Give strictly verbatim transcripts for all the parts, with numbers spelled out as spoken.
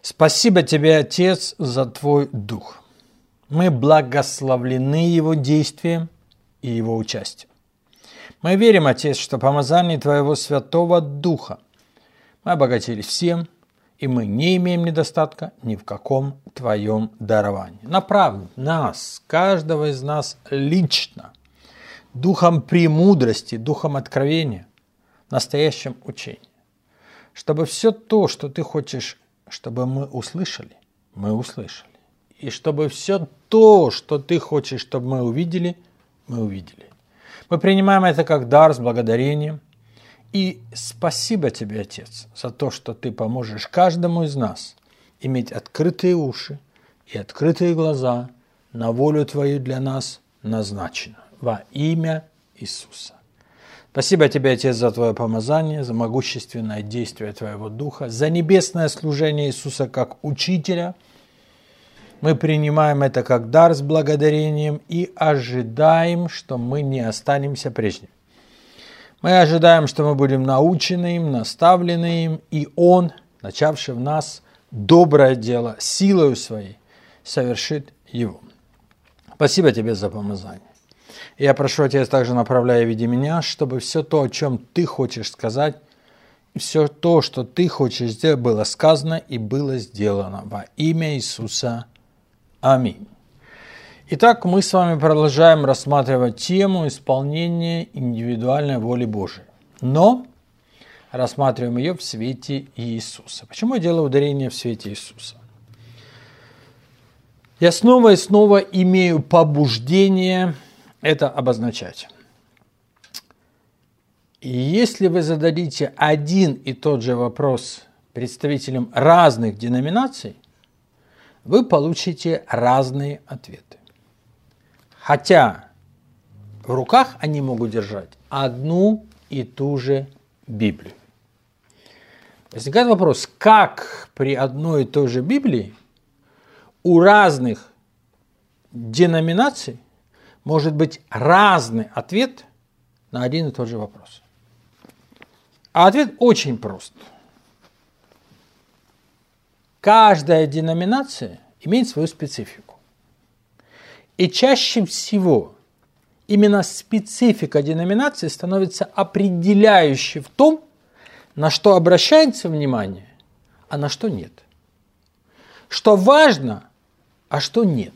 Спасибо тебе, Отец, за Твой Дух. Мы благословлены Его действием и Его участием. Мы верим, Отец, что помазание Твоего Святого Духа мы обогатились всем, и мы не имеем недостатка ни в каком Твоем даровании. Направь нас, каждого из нас лично, духом премудрости, духом откровения, настоящим учением, чтобы все то, что Ты хочешь, чтобы мы услышали, мы услышали. И чтобы все то, что Ты хочешь, чтобы мы увидели, мы увидели. Мы принимаем это как дар с благодарением. И спасибо Тебе, Отец, за то, что Ты поможешь каждому из нас иметь открытые уши и открытые глаза на волю Твою для нас назначенную. Во имя Иисуса. Спасибо Тебе, Отец, за Твое помазание, за могущественное действие Твоего Духа, за небесное служение Иисуса как Учителя. Мы принимаем это как дар с благодарением и ожидаем, что мы не останемся прежними. Мы ожидаем, что мы будем научены им, наставлены им, и Он, начавший в нас доброе дело, силою Своей, совершит его. Спасибо Тебе за помазание. Я прошу, Отец, также направляя в виде меня, чтобы все то, о чем Ты хочешь сказать, все то, что Ты хочешь сделать, было сказано и было сделано во имя Иисуса. Аминь. Итак, мы с вами продолжаем рассматривать тему исполнения индивидуальной воли Божией. Но рассматриваем ее в свете Иисуса. Почему я делаю ударение в свете Иисуса? Я снова и снова имею побуждение это обозначать. И если вы зададите один и тот же вопрос представителям разных деноминаций, вы получите разные ответы. Хотя в руках они могут держать одну и ту же Библию. Возникает вопрос, как при одной и той же Библии у разных деноминаций может быть разный ответ на один и тот же вопрос. А ответ очень прост. Каждая деноминация имеет свою специфику. И чаще всего именно специфика деноминации становится определяющей в том, на что обращается внимание, а на что нет. Что важно, а что нет.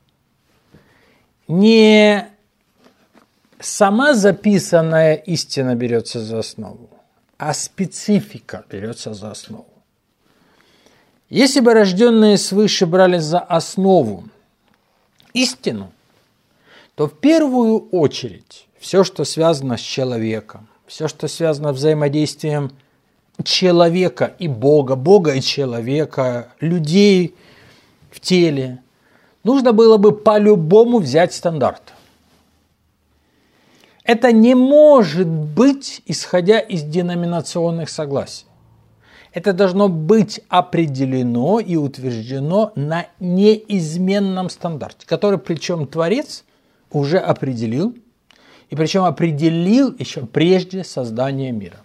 Не сама записанная истина берется за основу, а специфика берется за основу. Если бы рожденные свыше брали за основу истину, то в первую очередь все, что связано с человеком, все, что связано с взаимодействием человека и Бога, Бога и человека, людей в теле, нужно было бы по-любому взять стандарт. Это не может быть, исходя из деноминационных согласий. Это должно быть определено и утверждено на неизменном стандарте, который, причем, Творец уже определил, и причем определил еще прежде создания мира.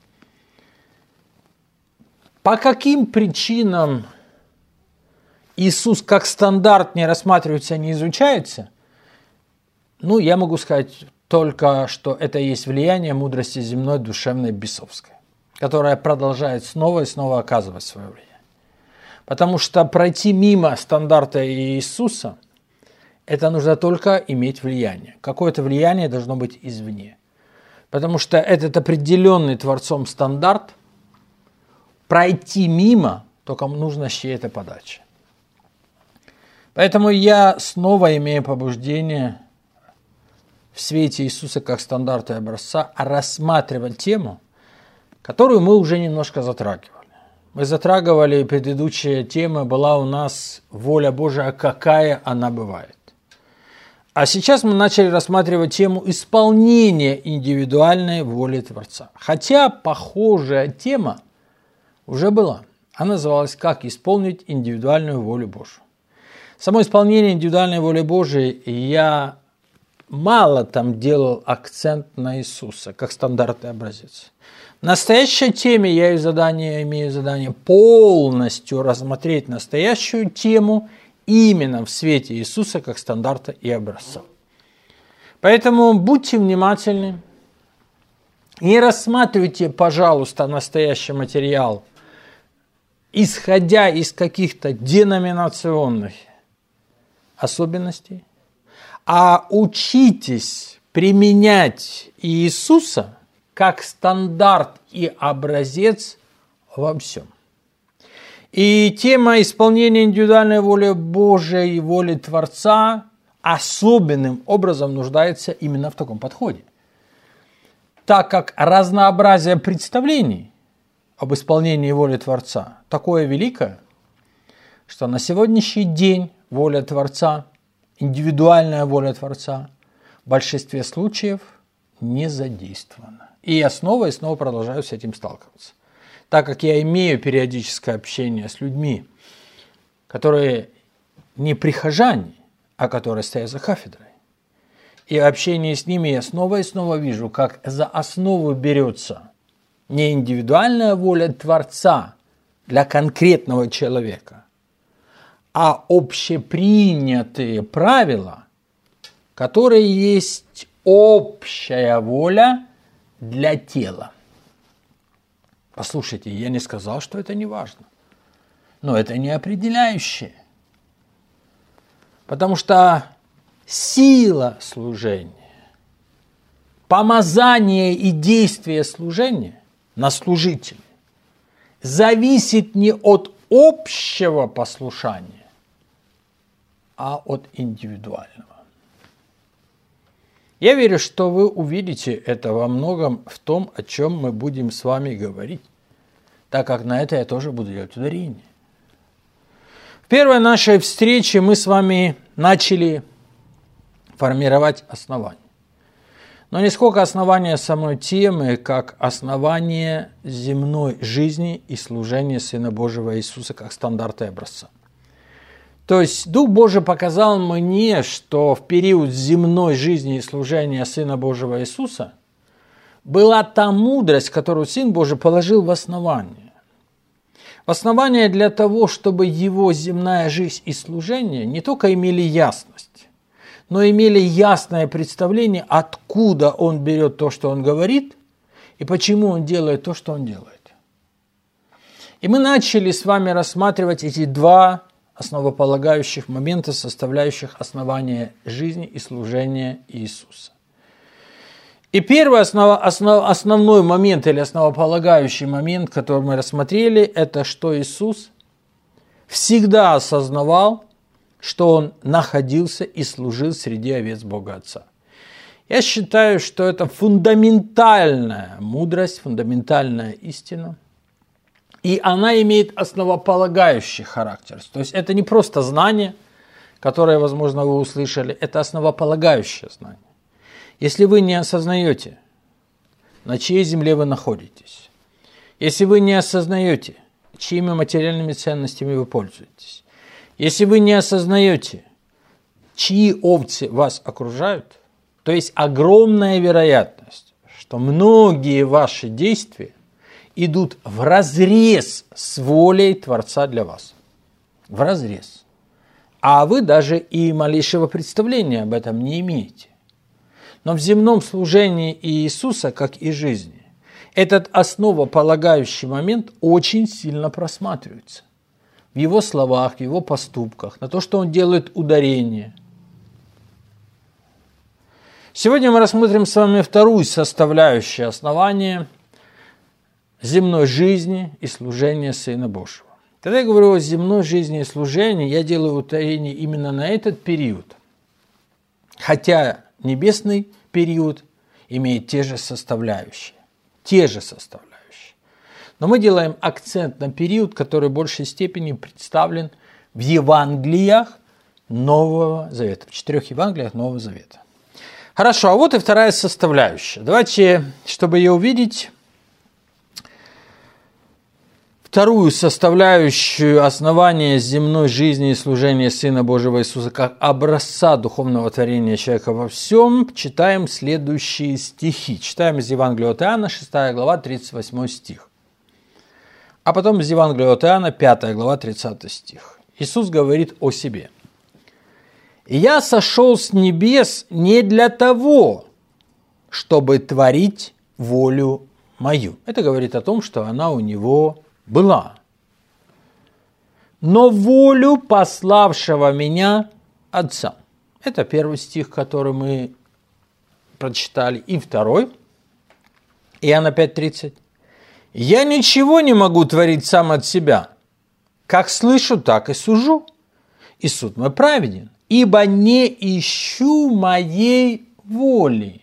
По каким причинам Иисус как стандарт не рассматривается, не изучается? Ну, я могу сказать только, что это есть влияние мудрости земной, душевной, бесовской, которая продолжает снова и снова оказывать свое влияние. Потому что пройти мимо стандарта Иисуса, это нужно только иметь влияние. Какое-то влияние должно быть извне. Потому что этот определенный Творцом стандарт, пройти мимо, только нужно с чьей-то подачи. Поэтому я снова имею побуждение в свете Иисуса как стандарта и образца рассматривать тему, которую мы уже немножко затрагивали. Мы затрагивали, предыдущая тема была у нас воля Божия, какая она бывает. А сейчас мы начали рассматривать тему исполнения индивидуальной воли Творца. Хотя похожая тема уже была. Она называлась «Как исполнить индивидуальную волю Божию». Само исполнение индивидуальной воли Божией я мало там делал акцент на Иисуса, как стандартный образец. В настоящей теме я имею задание, имею задание полностью рассмотреть настоящую тему именно в свете Иисуса как стандарта и образца. Поэтому будьте внимательны. Не рассматривайте, пожалуйста, настоящий материал, исходя из каких-то деноминационных особенностей, а учитесь применять Иисуса как стандарт и образец во всем. И тема исполнения индивидуальной воли Божией и воли Творца особенным образом нуждается именно в таком подходе. Так как разнообразие представлений об исполнении воли Творца такое великое, что на сегодняшний день воля Творца, индивидуальная воля Творца в большинстве случаев не задействована. И я снова и снова продолжаю с этим сталкиваться. Так как я имею периодическое общение с людьми, которые не прихожане, а которые стоят за кафедрой, и в общении с ними я снова и снова вижу, как за основу берется не индивидуальная воля Творца для конкретного человека, а общепринятые правила, которые есть общая воля для тела. Послушайте, я не сказал, что это не важно, но это не определяющее. Потому что сила служения, помазание и действие служения на служителя зависит не от общего послушания, а от индивидуального. Я верю, что вы увидите это во многом в том, о чем мы будем с вами говорить, так как на это я тоже буду делать ударение. В первой нашей встрече мы с вами начали формировать основания. Но не сколько основания самой темы, как основание земной жизни и служения Сына Божьего Иисуса как стандарта и образца. То есть Дух Божий показал мне, что в период земной жизни и служения Сына Божьего Иисуса была та мудрость, которую Сын Божий положил в основание. В основание для того, чтобы его земная жизнь и служение не только имели ясность, но имели ясное представление, откуда он берет то, что он говорит, и почему он делает то, что он делает. И мы начали с вами рассматривать эти два основополагающих момента, составляющих основание жизни и служения Иисуса. И первый основ, основ, основной момент или основополагающий момент, который мы рассмотрели, это что Иисус всегда осознавал, что Он находился и служил среди овец Бога Отца. Я считаю, что это фундаментальная мудрость, фундаментальная истина. И она имеет основополагающий характер. То есть это не просто знание, которое, возможно, вы услышали, это основополагающее знание. Если вы не осознаете, на чьей земле вы находитесь, если вы не осознаете, чьими материальными ценностями вы пользуетесь, если вы не осознаете, чьи овцы вас окружают, то есть огромная вероятность, что многие ваши действия идут вразрез с волей Творца для вас. Вразрез. А вы даже и малейшего представления об этом не имеете. Но в земном служении Иисуса, как и жизни, этот основополагающий момент очень сильно просматривается. В его словах, в его поступках, на то, что он делает ударение. Сегодня мы рассмотрим с вами вторую составляющую основания земной жизни и служения Сына Божьего. Когда я говорю о земной жизни и служении, я делаю ударение именно на этот период. Хотя небесный период имеет те же составляющие. Те же составляющие. Но мы делаем акцент на период, который в большей степени представлен в Евангелиях Нового Завета. В четырех Евангелиях Нового Завета. Хорошо, а вот и вторая составляющая. Давайте, чтобы ее увидеть, вторую составляющую основания земной жизни и служения Сына Божьего Иисуса как образца духовного творения человека во всем, читаем следующие стихи. Читаем из Евангелия от Иоанна, шестая глава, тридцать восьмой стих. А потом из Евангелия от Иоанна, пятая глава, тридцатый стих. Иисус говорит о себе. «Я сошел с небес не для того, чтобы творить волю мою». Это говорит о том, что она у него была. «Но волю пославшего меня Отца». Это первый стих, который мы прочитали. И второй, Иоанна пять тридцать. «Я ничего не могу творить сам от себя. Как слышу, так и сужу. И суд мой праведен, ибо не ищу моей воли,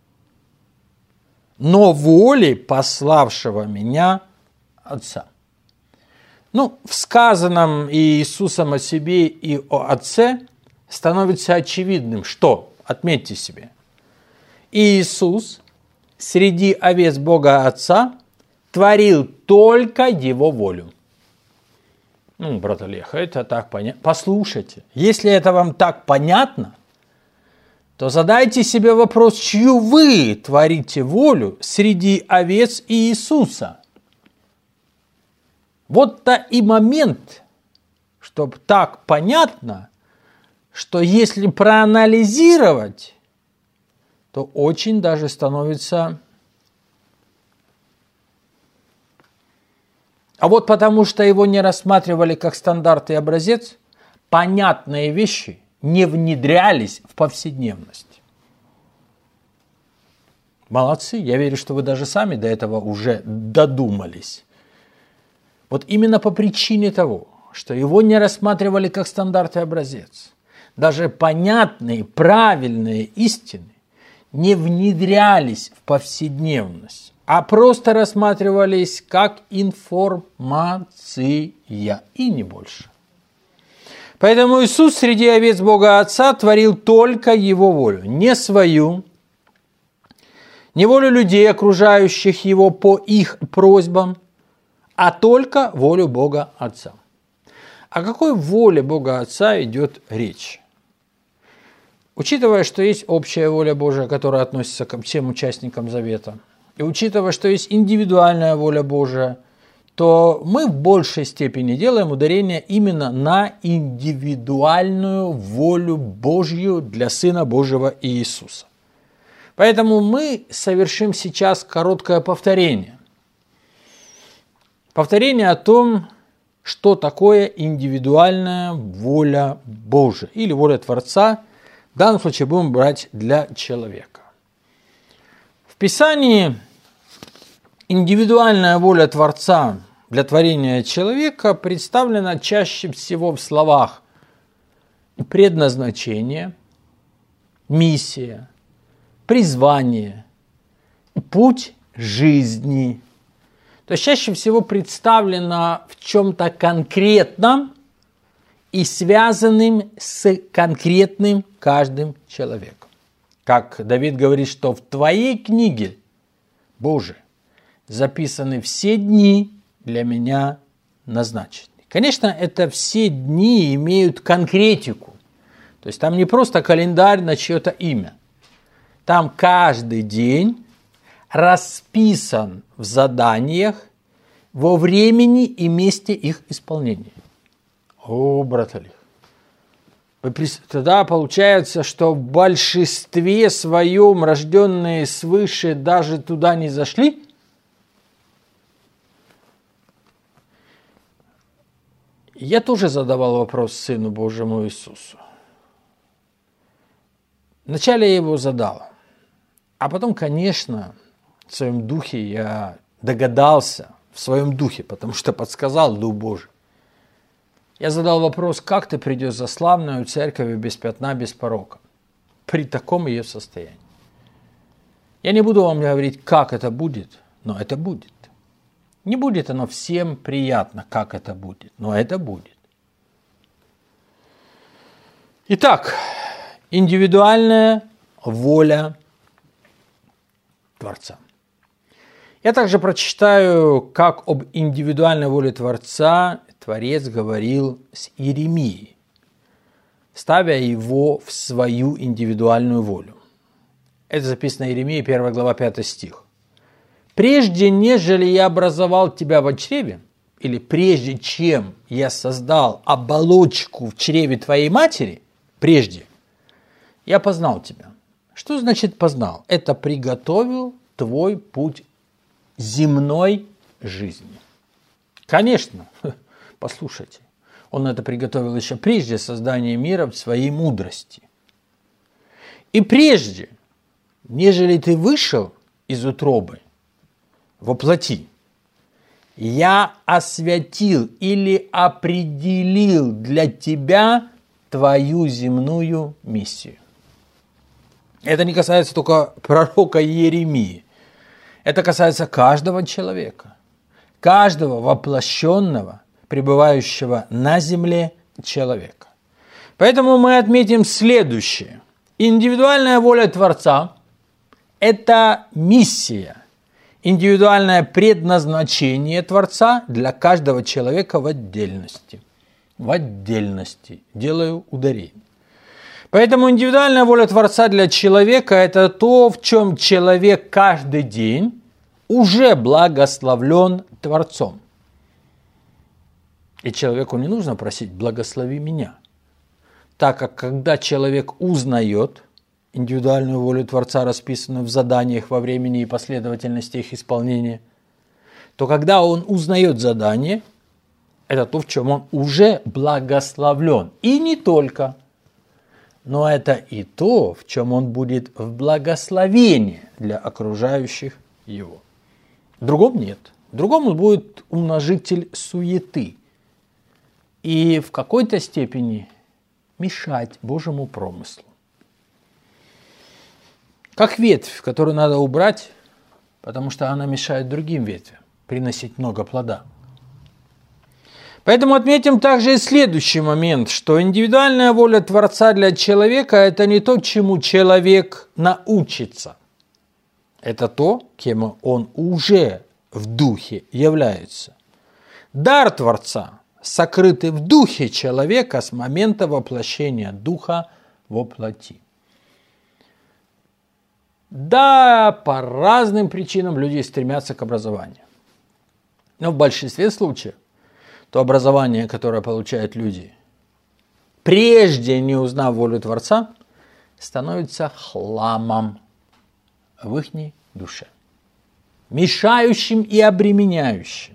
но воли пославшего меня Отца». Ну, в сказанном Иисусом о себе и о Отце становится очевидным, что, отметьте себе, Иисус среди овец Бога Отца творил только Его волю. Ну, брат Олег, это так понятно. Послушайте, если это вам так понятно, то задайте себе вопрос, чью вы творите волю среди овец Иисуса. Вот-то и момент, чтобы так понятно, что если проанализировать, то очень даже становится... А вот потому что его не рассматривали как стандарт и образец, понятные вещи не внедрялись в повседневность. Молодцы, я верю, что вы даже сами до этого уже додумались. Вот именно по причине того, что его не рассматривали как стандарт и образец, даже понятные, правильные истины не внедрялись в повседневность, а просто рассматривались как информация и не больше. Поэтому Иисус среди овец Бога Отца творил только Его волю, не свою, не волю людей, окружающих Его по их просьбам, а только волю Бога Отца. О какой воле Бога Отца идет речь? Учитывая, что есть общая воля Божия, которая относится ко всем участникам Завета, и учитывая, что есть индивидуальная воля Божия, то мы в большей степени делаем ударение именно на индивидуальную волю Божью для Сына Божьего Иисуса. Поэтому мы совершим сейчас короткое повторение. Повторение о том, что такое индивидуальная воля Божия или воля Творца. В данном случае будем брать для человека. В Писании индивидуальная воля Творца для творения человека представлена чаще всего в словах предназначение, миссия, призвание, путь жизни. То есть чаще всего представлена в чем-то конкретном и связанным с конкретным каждым человеком. Как Давид говорит, что в твоей книге, Боже, записаны все дни для меня назначены. Конечно, это все дни имеют конкретику. То есть там не просто календарь на чье-то имя. Там каждый день расписан в заданиях во времени и месте их исполнения. О, брат Олег. Тогда получается, что в большинстве своем рожденные свыше даже туда не зашли? Я тоже задавал вопрос Сыну Божьему Иисусу. Вначале я его задал, а потом, конечно, в своем духе я догадался, в своем духе, потому что подсказал Дух Божий. Я задал вопрос, как ты придешь за славную церковью без пятна, без порока, при таком ее состоянии. Я не буду вам говорить, как это будет, но это будет. Не будет оно всем приятно, как это будет, но это будет. Итак, индивидуальная воля Творца. Я также прочитаю, как об индивидуальной воле Творца Творец говорил с Иеремией, ставя его в свою индивидуальную волю. Это записано в Иеремии, первая глава, пятый стих. «Прежде, нежели я образовал тебя в чреве, или прежде, чем я создал оболочку в чреве твоей матери, прежде, я познал тебя». Что значит познал? Это приготовил твой путь земной жизни. Конечно, послушайте, он это приготовил еще прежде создания мира в своей мудрости. И прежде, нежели ты вышел из утробы во плоти, я освятил или определил для тебя твою земную миссию. Это не касается только пророка Иеремии. Это касается каждого человека, каждого воплощенного, пребывающего на земле человека. Поэтому мы отметим следующее. Индивидуальная воля Творца – это миссия, индивидуальное предназначение Творца для каждого человека в отдельности. В отдельности. Делаю ударение. Поэтому индивидуальная воля Творца для человека – это то, в чем человек каждый день уже благословлен Творцом. И человеку не нужно просить «благослови меня», так как когда человек узнает индивидуальную волю Творца, расписанную в заданиях во времени и последовательности их исполнения, то когда он узнает задание, это то, в чем он уже благословлен. И не только. Но это и то, в чем он будет в благословении для окружающих его. В другом нет. В другом он будет умножитель суеты. И в какой-то степени мешать Божьему промыслу. Как ветвь, которую надо убрать, потому что она мешает другим ветвям приносить много плода. Поэтому отметим также и следующий момент, что индивидуальная воля Творца для человека – это не то, чему человек научится. Это то, кем он уже в духе является. Дар Творца, сокрытый в духе человека с момента воплощения духа во плоти. Да, по разным причинам люди стремятся к образованию. Но в большинстве случаев то образование, которое получают люди, прежде не узнав волю Творца, становится хламом в их душе, мешающим и обременяющим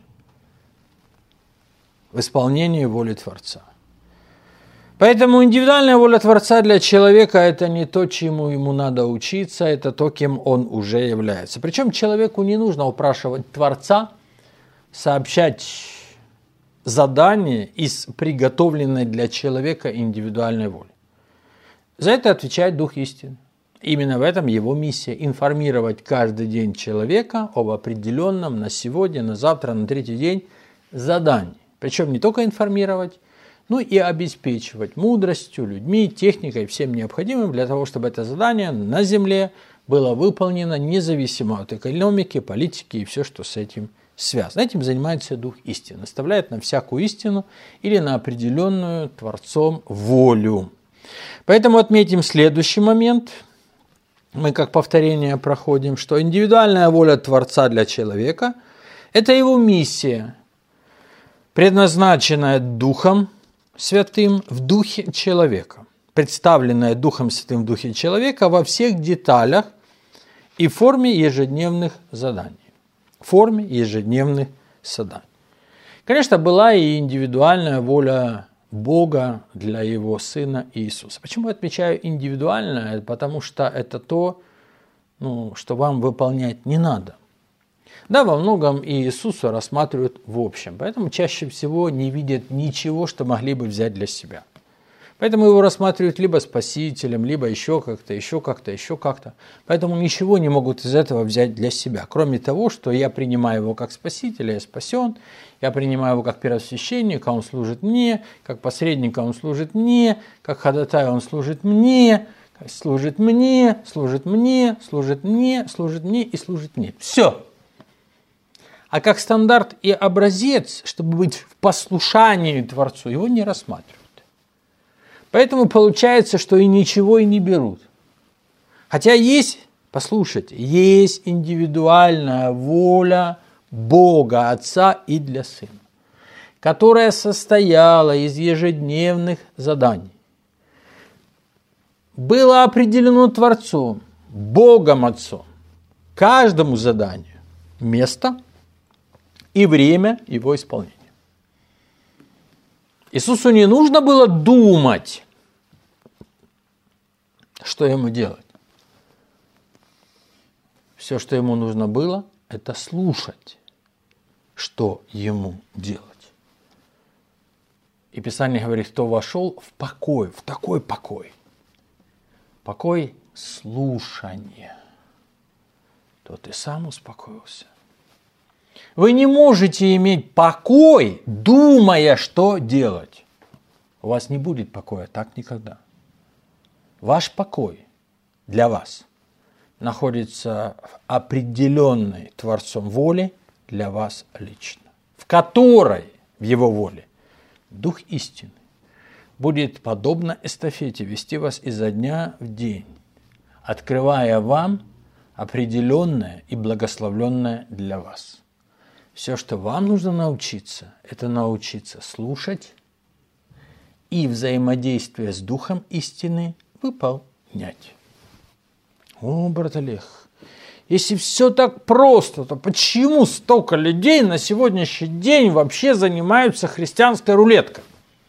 в исполнении воли Творца. Поэтому индивидуальная воля Творца для человека – это не то, чему ему надо учиться, это то, кем он уже является. Причем человеку не нужно упрашивать Творца сообщать задание из приготовленной для человека индивидуальной воли. За это отвечает Дух истины. Именно в этом его миссия – информировать каждый день человека об определенном на сегодня, на завтра, на третий день задании. Причем не только информировать, но и обеспечивать мудростью, людьми, техникой, всем необходимым для того, чтобы это задание на земле было выполнено независимо от экономики, политики и все, что с этим связано. Этим занимается Дух истины, наставляет на всякую истину или на определенную Творцом волю. Поэтому отметим следующий момент. Мы как повторение проходим, что индивидуальная воля Творца для человека – это его миссия, предназначенная Духом Святым в духе человека, представленная Духом Святым в духе человека во всех деталях и форме ежедневных заданий. В форме ежедневных заданий. Конечно, была и индивидуальная воля Бога для Его Сына Иисуса. Почему я отмечаю индивидуальное? Потому что это то, ну, что вам выполнять не надо. Да, во многом и Иисуса рассматривают в общем, поэтому чаще всего не видят ничего, что могли бы взять для себя. Поэтому его рассматривают либо спасителем, либо еще как-то, еще как-то, еще как-то. Поэтому ничего не могут из этого взять для себя, кроме того, что я принимаю его как спасителя, я спасен, я принимаю его как первосвященника, он служит мне, как посредника он служит мне, как ходатай он служит мне, служит мне, служит мне, служит мне, служит мне и служит мне. Все. а как стандарт и образец, чтобы быть в послушании Творцу, его не рассматривают. Поэтому получается, что и ничего и не берут. Хотя есть, послушайте, есть индивидуальная воля Бога Отца и для Сына, которая состояла из ежедневных заданий. Было определено Творцом, Богом Отцом, каждому заданию место и время его исполнения. Иисусу не нужно было думать, что ему делать. Все, что ему нужно было, это слушать, что ему делать. И Писание говорит, кто вошел в покой, в такой покой, покой слушания, тот и сам успокоился. Вы не можете иметь покой, думая, что делать. У вас не будет покоя, так никогда. Ваш покой для вас находится в определенной Творцом воле для вас лично, в которой, в Его воле, Дух истины будет подобно эстафете вести вас изо дня в день, открывая вам определенное и благословленное для вас. Все, что вам нужно научиться, это научиться слушать и взаимодействие с Духом истины выполнять. О, брат Олег, если все так просто, то почему столько людей на сегодняшний день вообще занимаются христианской рулеткой?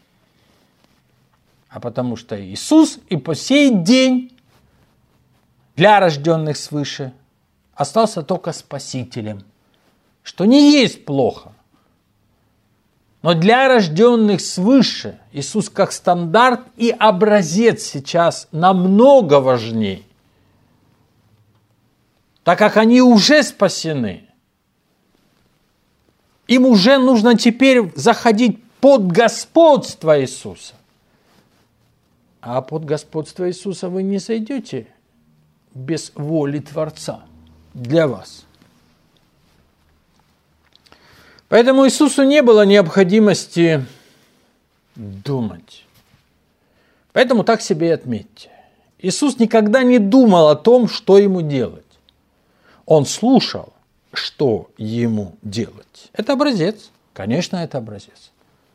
А потому что Иисус и по сей день для рожденных свыше остался только Спасителем, что не есть плохо. Но для рожденных свыше Иисус как стандарт и образец сейчас намного важнее, так как они уже спасены. Им уже нужно теперь заходить под господство Иисуса. А под господство Иисуса вы не сойдете без воли Творца для вас. Поэтому Иисусу не было необходимости думать. Поэтому так себе и отметьте. Иисус никогда не думал о том, что ему делать. Он слушал, что ему делать. Это образец. Конечно, это образец.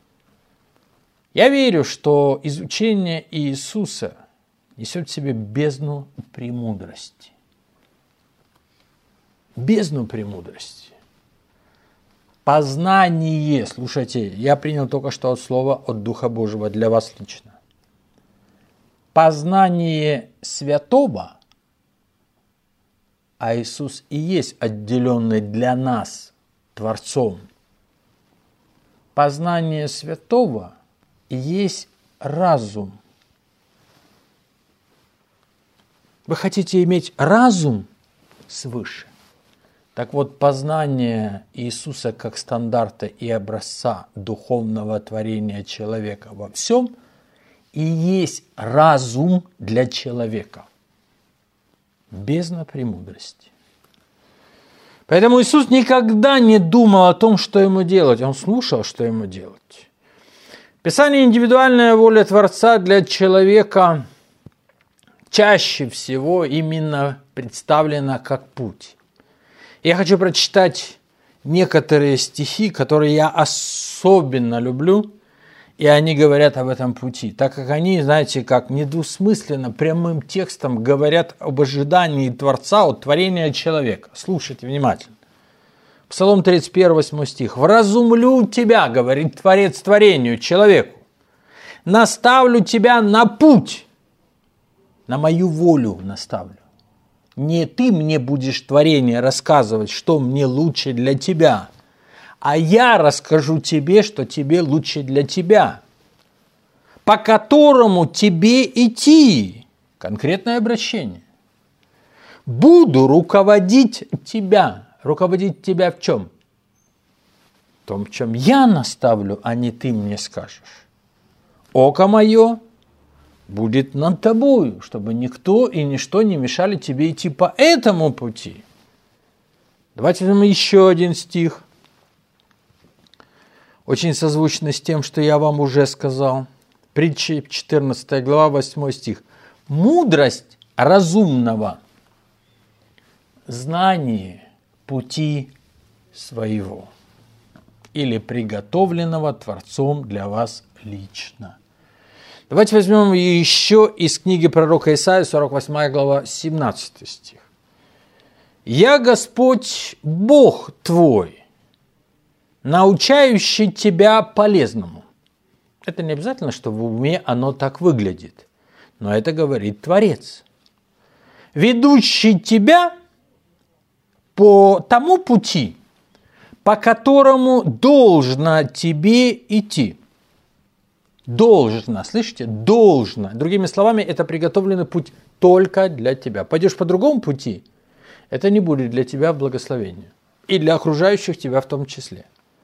Я верю, что изучение Иисуса несет в себе бездну премудрости. Бездну премудрости. Познание, слушайте, я принял только что от слова от Духа Божьего для вас лично. Познание святого, а Иисус и есть отделенный для нас Творцом. Познание святого и есть разум. Вы хотите иметь разум свыше? Так вот, познание Иисуса как стандарта и образца духовного творения человека во всем и есть разум для человека. Бездна премудрости. Поэтому Иисус никогда не думал о том, что ему делать. Он слушал, что ему делать. Писание «Индивидуальная воля Творца для человека» чаще всего именно представлено как путь. Я хочу прочитать некоторые стихи, которые я особенно люблю, и они говорят об этом пути, так как они, знаете, как недвусмысленно, прямым текстом говорят об ожидании Творца от творения человека. Слушайте внимательно. Псалом тридцать один, восьмой стих. «Вразумлю тебя, — говорит Творец творению, человеку, — наставлю тебя на путь, на мою волю наставлю. Не ты мне будешь творение рассказывать, что мне лучше для тебя, а я расскажу тебе, что тебе лучше для тебя, по которому тебе идти». Конкретное обращение. «Буду руководить тебя». Руководить тебя в чем? В том, в чем я наставлю, а не ты мне скажешь. Око мое будет над тобою, чтобы никто и ничто не мешали тебе идти по этому пути. Давайте возьмем еще один стих. очень созвучно с тем, что я вам уже сказал. Притчи, четырнадцатая глава, восьмой стих. Мудрость разумного, знание пути своего или приготовленного Творцом для вас лично. Давайте возьмем еще из книги пророка Исаии, сорок восьмая глава, семнадцатый стих. «Я Господь, Бог твой, научающий тебя полезному». Это не обязательно, что в уме оно так выглядит, но это говорит Творец. «Ведущий тебя по тому пути, по которому должно тебе идти». Должно, слышите? Должно. Другими словами, это приготовленный путь только для тебя. Пойдешь по другому пути, это не будет для тебя благословения. И для окружающих тебя в том числе.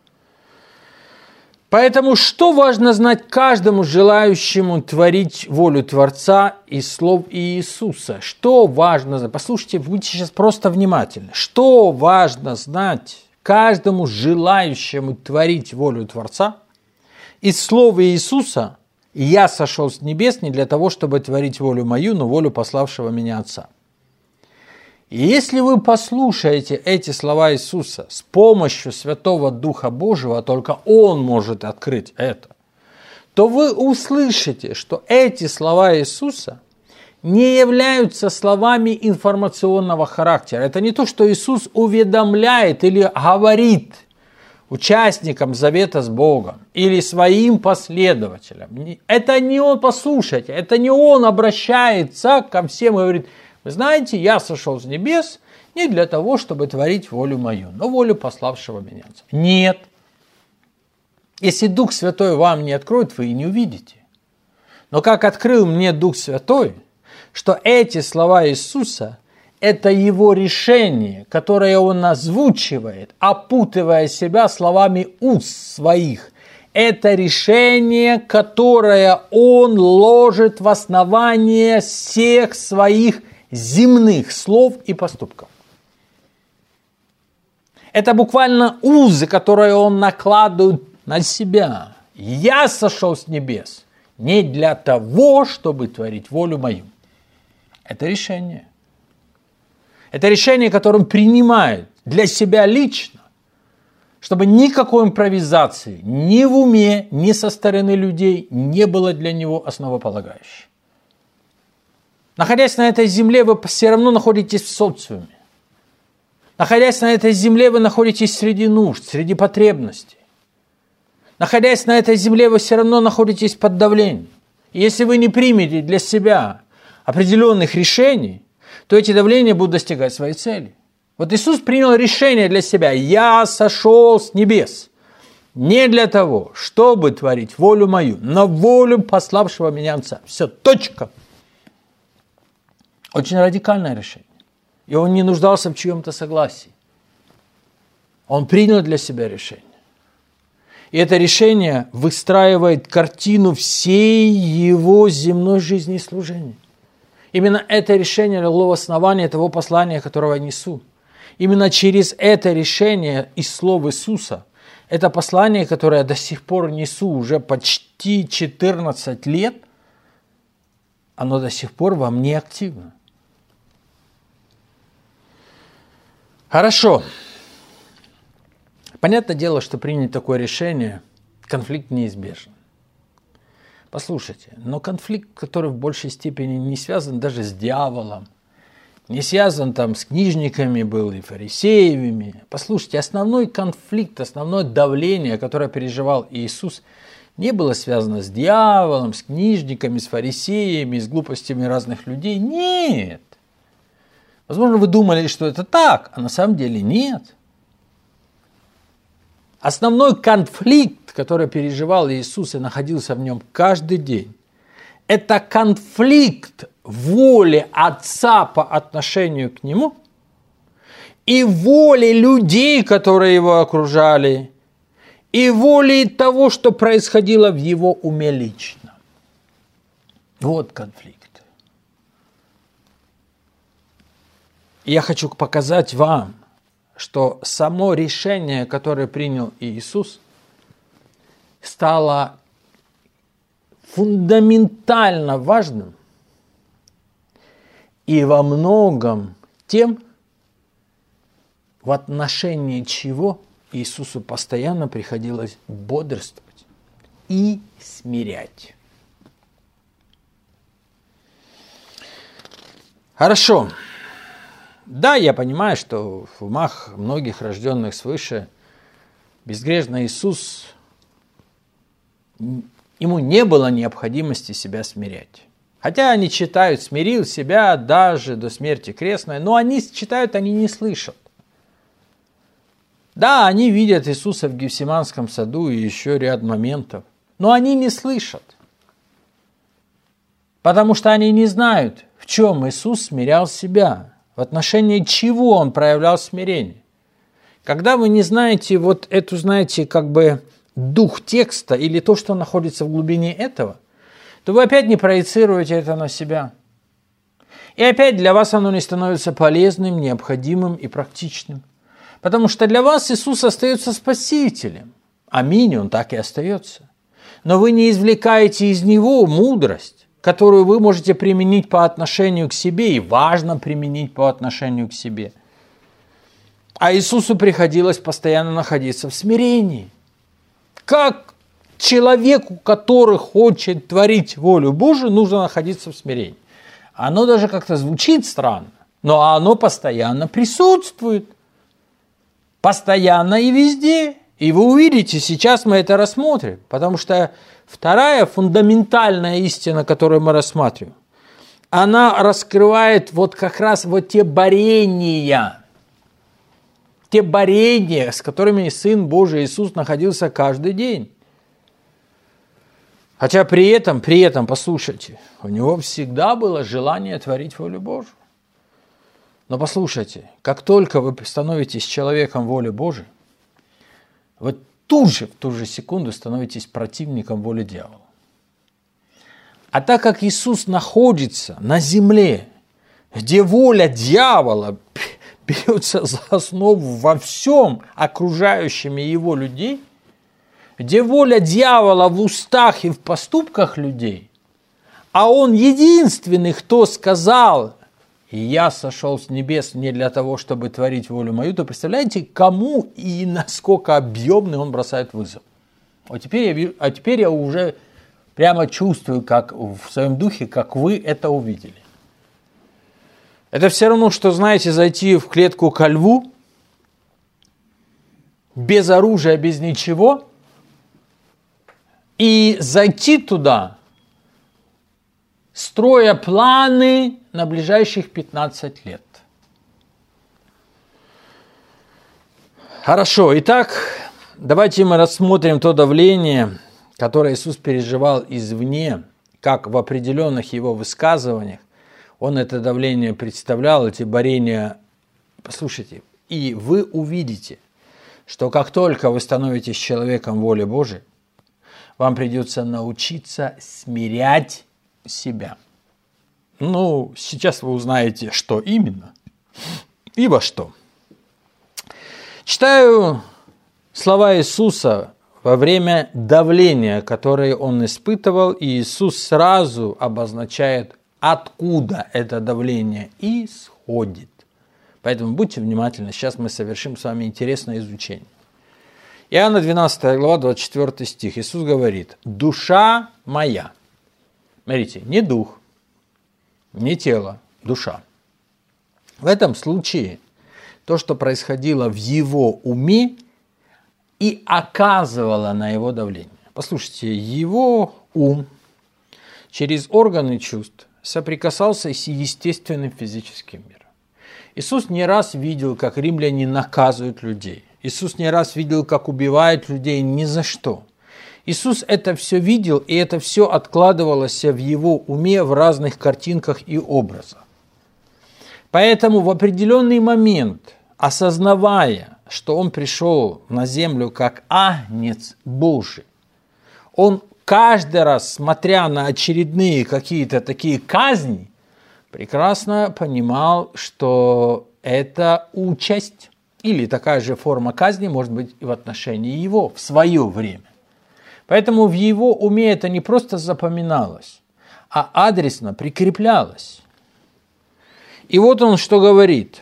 Поэтому что важно знать каждому желающему творить волю Творца из слов Иисуса? Что важно знать? Послушайте, будьте сейчас просто внимательны. Что важно знать каждому желающему творить волю Творца из слов Иисуса? «Я сошел с небес не для того, чтобы творить волю мою, но волю пославшего меня Отца». И если вы послушаете эти слова Иисуса с помощью Святого Духа Божьего, только Он может открыть это, то вы услышите, что эти слова Иисуса не являются словами информационного характера. Это не то, что Иисус уведомляет или говорит участникам завета с Богом или своим последователям. Это не Он, послушайте, это не Он обращается ко всем и говорит: вы знаете, я сошел с небес не для того, чтобы творить волю мою, но волю пославшего меня. Нет. Если Дух Святой вам не откроет, вы и не увидите. Но как открыл мне Дух Святой, что эти слова Иисуса – это Его решение, которое Он озвучивает, опутывая себя словами уст своих. Это решение, которое Он ложит в основание всех своих земных слов и поступков. Это буквально узы, которые Он накладывает на себя. Я сошел с небес не для того, чтобы творить волю мою. Это решение. Это решение, которое Он принимает для себя лично, чтобы никакой импровизации ни в уме, ни со стороны людей не было для Него основополагающей. Находясь на этой земле, вы все равно находитесь в социуме. Находясь на этой земле, вы находитесь среди нужд, среди потребностей. Находясь на этой земле, вы все равно находитесь под давлением. И если вы не примете для себя определенных решений, то эти давления будут достигать своей цели. Вот Иисус принял решение для себя. «Я сошел с небес не для того, чтобы творить волю мою, но волю пославшего меня Отца». Все, точка. Очень радикальное решение. И Он не нуждался в чьем-то согласии. Он принял для себя решение. И это решение выстраивает картину всей Его земной жизни и служения. Именно это решение легло в основание того послания, которого я несу. Именно через это решение из слов Иисуса, это послание, которое я до сих пор несу уже почти четырнадцать лет, оно до сих пор во мне активно. Хорошо. Понятное дело, что принять такое решение, конфликт неизбежен. Послушайте, но конфликт, который в большей степени не связан даже с дьяволом, не связан там с книжниками был и фарисеями. Послушайте, основной конфликт, основное давление, которое переживал Иисус, не было связано с дьяволом, с книжниками, с фарисеями, с глупостями разных людей. Нет. Возможно, вы думали, что это так, а на самом деле нет. Основной конфликт, который переживал Иисус и находился в нем каждый день, это конфликт воли Отца по отношению к Нему и воли людей, которые Его окружали, и воли того, что происходило в Его уме лично. Вот конфликт. И я хочу показать вам, что само решение, которое принял Иисус, стало фундаментально важным и во многом тем, в отношении чего Иисусу постоянно приходилось бодрствовать и смирять. Хорошо. Да, я понимаю, что в умах многих рожденных свыше безгрешный Иисус, ему не было необходимости себя смирять. Хотя они читают «смирил себя даже до смерти крестной», но они читают, они не слышат. Да, они видят Иисуса в Гефсиманском саду и еще ряд моментов, но они не слышат, потому что они не знают, в чем Иисус смирял себя, в отношении чего Он проявлял смирение. Когда вы не знаете вот эту, знаете, как бы дух текста или то, что находится в глубине этого, то вы опять не проецируете это на себя. И опять для вас оно не становится полезным, необходимым и практичным. Потому что для вас Иисус остается Спасителем. Аминь, Он так и остается. Но вы не извлекаете из Него мудрость, которую вы можете применить по отношению к себе, и важно применить по отношению к себе. А Иисусу приходилось постоянно находиться в смирении. Как человеку, который хочет творить волю Божию, нужно находиться в смирении. Оно даже как-то звучит странно, но оно постоянно присутствует. Постоянно и везде. И вы увидите, сейчас мы это рассмотрим. Потому что вторая фундаментальная истина, которую мы рассматриваем, она раскрывает вот как раз вот те борения, те борения, с которыми Сын Божий Иисус находился каждый день. Хотя при этом, при этом, послушайте, у него всегда было желание творить волю Божию. Но послушайте, как только вы становитесь человеком воли Божией, вы тут же, в ту же секунду становитесь противником воли дьявола. А так как Иисус находится на земле, где воля дьявола берется за основу во всем окружающими его людей, где воля дьявола в устах и в поступках людей, а он единственный, кто сказал: «И я сошел с небес не для того, чтобы творить волю мою», то представляете, кому и насколько объемный он бросает вызов. А теперь я, вижу, а теперь я уже прямо чувствую, как в своем духе, как вы это увидели. Это все равно, что, знаете, зайти в клетку ко льву, без оружия, без ничего, и зайти туда, строя планы на ближайших пятнадцать лет. Хорошо, итак, давайте мы рассмотрим то давление, которое Иисус переживал извне, как в определенных его высказываниях он это давление представлял, эти борения. Послушайте, и вы увидите, что как только вы становитесь человеком воли Божией, вам придется научиться смирять себя. Ну, сейчас вы узнаете, что именно и во что. Читаю слова Иисуса во время давления, которое Он испытывал, и Иисус сразу обозначает, откуда это давление исходит. Поэтому будьте внимательны, сейчас мы совершим с вами интересное изучение. Иоанна двенадцатая глава, двадцать четвёртый стих. Иисус говорит: «Душа моя». Смотрите, не дух, не тело, душа. В этом случае то, что происходило в его уме, и оказывало на его давление. Послушайте, его ум через органы чувств соприкасался с естественным физическим миром. Иисус не раз видел, как римляне наказывают людей. Иисус не раз видел, как убивают людей ни за что. Иисус это все видел, и это все откладывалось в его уме в разных картинках и образах. Поэтому в определенный момент, осознавая, что он пришел на землю как агнец Божий, он каждый раз, смотря на очередные какие-то такие казни, прекрасно понимал, что это участь или такая же форма казни может быть и в отношении его в свое время. Поэтому в его уме это не просто запоминалось, а адресно прикреплялось. И вот он что говорит.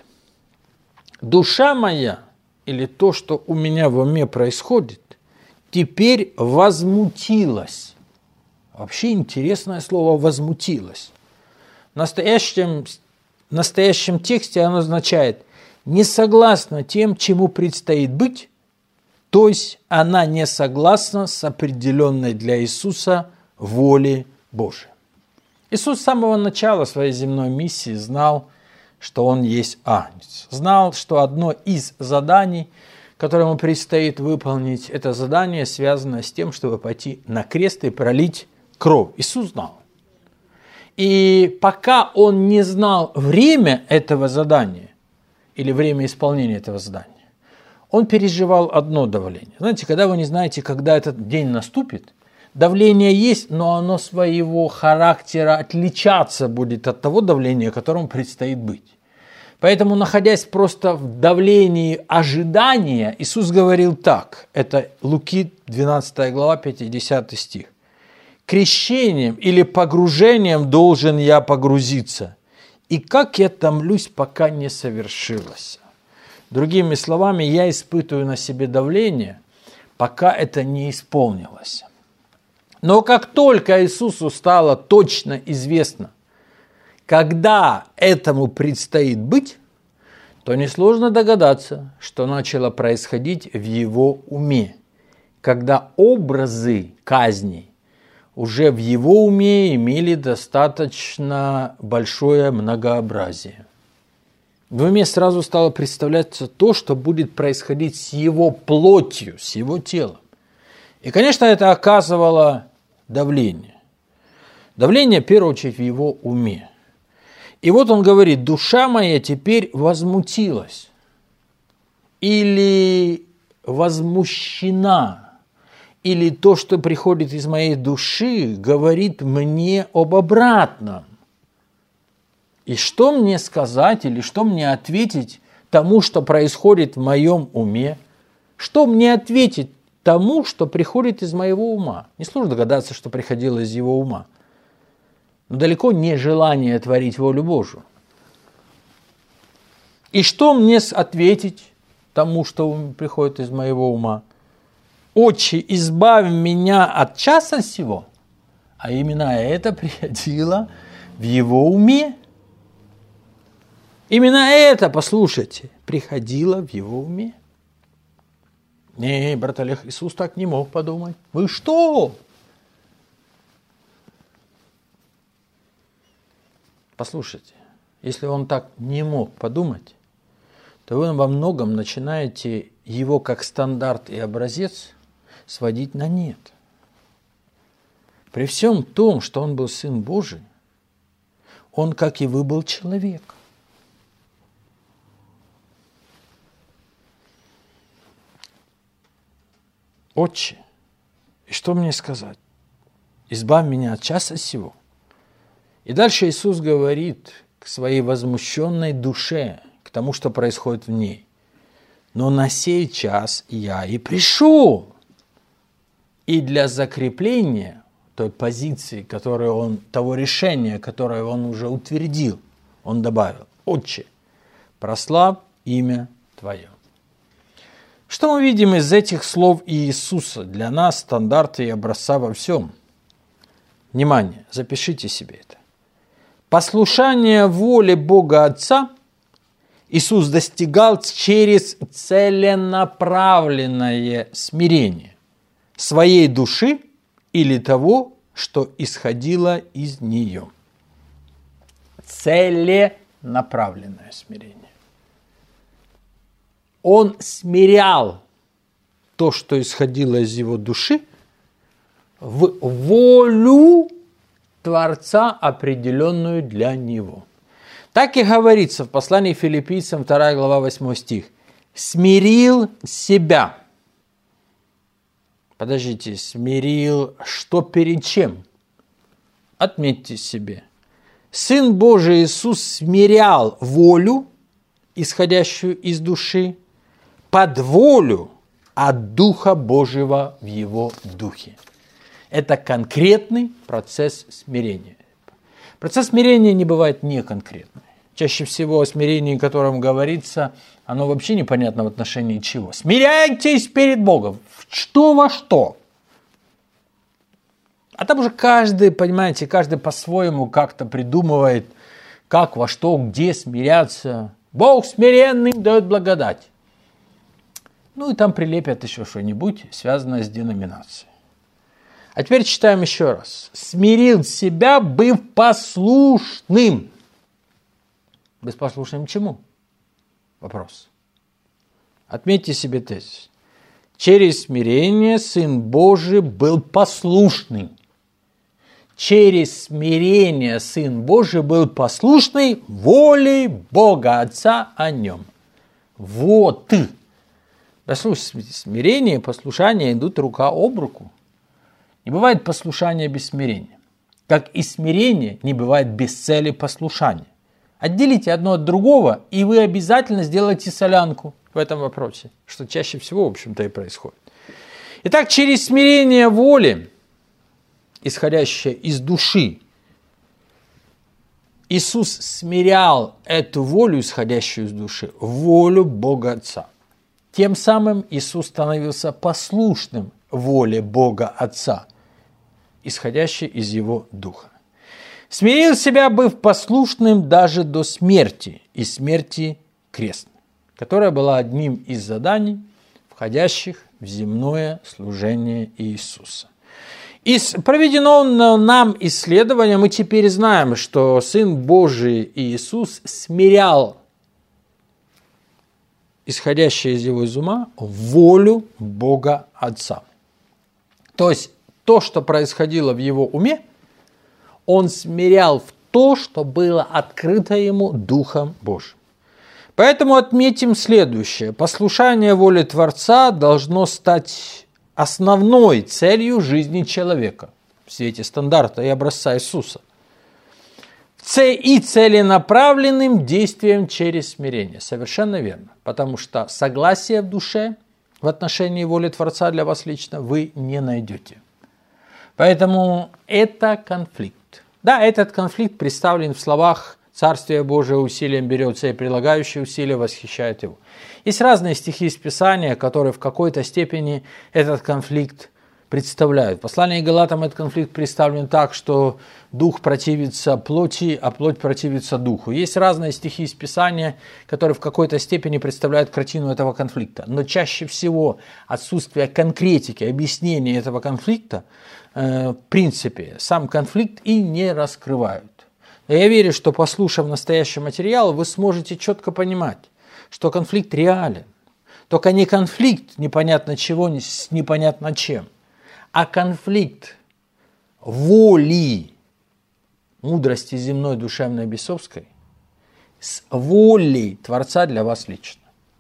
Душа моя, или то, что у меня в уме происходит, теперь возмутилась. Вообще интересное слово «возмутилась». В настоящем, в настоящем тексте оно означает «не согласна тем, чему предстоит быть», то есть она не согласна с определенной для Иисуса волей Божией. Иисус с самого начала своей земной миссии знал, что Он есть Агнец. Знал, что одно из заданий, которое Ему предстоит выполнить, это задание, связанное с тем, чтобы пойти на крест и пролить кровь. Иисус знал. И пока Он не знал время этого задания или время исполнения этого задания, Он переживал одно давление. Знаете, когда вы не знаете, когда этот день наступит, давление есть, но оно своего характера отличаться будет от того давления, которому предстоит быть. Поэтому, находясь просто в давлении ожидания, Иисус говорил так, это Луки двенадцатая глава, пятидесятый стих. «Крещением или погружением должен я погрузиться, и как я томлюсь, пока не совершилось». Другими словами, я испытываю на себе давление, пока это не исполнилось. Но как только Иисусу стало точно известно, когда этому предстоит быть, то несложно догадаться, что начало происходить в его уме, когда образы казней уже в его уме имели достаточно большое многообразие. В уме сразу стало представляться то, что будет происходить с его плотью, с его телом. И, конечно, это оказывало давление. Давление, в первую очередь, в его уме. И вот он говорит, душа моя теперь возмутилась или возмущена, или то, что приходит из моей души, говорит мне об обратном. И что мне сказать или что мне ответить тому, что происходит в моем уме? Что мне ответить тому, что приходит из моего ума? Несложно догадаться, что приходило из его ума. Но далеко не желание творить волю Божию. И что мне ответить тому, что приходит из моего ума? «Отче, избавь меня от часа сего». А именно это приходило в его уме. Именно это, послушайте, приходило в его уме. Не, брат Олег, Иисус так не мог подумать. Вы что? Послушайте, если он так не мог подумать, то вы во многом начинаете его как стандарт и образец сводить на нет. При всем том, что он был Сын Божий, он, как и вы, был человек. Отче, и что мне сказать? Избавь меня от часа сего. И дальше Иисус говорит к своей возмущенной душе, к тому, что происходит в ней. Но на сей час я и пришел. И для закрепления той позиции, которую он, того решения, которое он уже утвердил, он добавил: Отче, прославь имя Твое. Что мы видим из этих слов Иисуса? Для нас стандарты и образца во всем. Внимание, запишите себе это. Послушание воле Бога Отца Иисус достигал через целенаправленное смирение своей души или того, что исходило из нее. Целенаправленное смирение. Он смирял то, что исходило из его души, в волю Творца, определенную для него. Так и говорится в послании Филиппийцам, вторая глава, восьмой стих. «Смирил себя». Подождите, смирил что перед чем? Отметьте себе. Сын Божий Иисус смирял волю, исходящую из души, под волю от Духа Божьего в его духе. Это конкретный процесс смирения. Процесс смирения не бывает неконкретным. Чаще всего о смирении, о котором говорится, оно вообще непонятно в отношении чего. Смиряйтесь перед Богом. Что во что? А там уже каждый, понимаете, каждый по-своему как-то придумывает, как, во что, где смиряться. Бог смиренным дает благодать. Ну и там прилепят еще что-нибудь, связанное с деноминацией. А теперь читаем еще раз. Смирил себя, быв послушным. Беспослушным чему? Вопрос. Отметьте себе тезис. Через смирение Сын Божий был послушный. Через смирение Сын Божий был послушный волей Бога Отца о нем. Вот ты. Послушайте, смирение и послушание идут рука об руку. Не бывает послушания без смирения. Как и смирение не бывает без цели послушания. Отделите одно от другого, и вы обязательно сделаете солянку в этом вопросе, что чаще всего, в общем-то, и происходит. Итак, через смирение воли, исходящее из души, Иисус смирял эту волю, исходящую из души, волю Бога Отца. Тем самым Иисус становился послушным воле Бога Отца, исходящей из Его Духа. Смирил себя, быв послушным даже до смерти, и смерти крестной, которая была одним из заданий, входящих в земное служение Иисуса. Из проведенного нам исследования мы теперь знаем, что Сын Божий Иисус смирял исходящее из его из ума волю Бога Отца. То есть то, что происходило в его уме, он смирял в то, что было открыто ему Духом Божьим. Поэтому отметим следующее. Послушание воле Творца должно стать основной целью жизни человека в свете стандарта и образца Иисуса. И целенаправленным действием через смирение. Совершенно верно. Потому что согласие в душе в отношении воли Творца для вас лично вы не найдете. Поэтому это конфликт. Да, этот конфликт представлен в словах «Царствие Божие усилием берется, и прилагающие усилия восхищают его». Есть разные стихи из Писания, которые в какой-то степени этот конфликт представляют. В послании к Галатам этот конфликт представлен так, что дух противится плоти, а плоть противится духу. Есть разные стихи из Писания, которые в какой-то степени представляют картину этого конфликта. Но чаще всего отсутствие конкретики, объяснения этого конфликта, э, в принципе, сам конфликт и не раскрывают. Но я верю, что, послушав настоящий материал, вы сможете четко понимать, что конфликт реален. Только не конфликт непонятно чего с непонятно чем, а конфликт воли, мудрости земной, душевной, бесовской, с волей Творца для вас лично.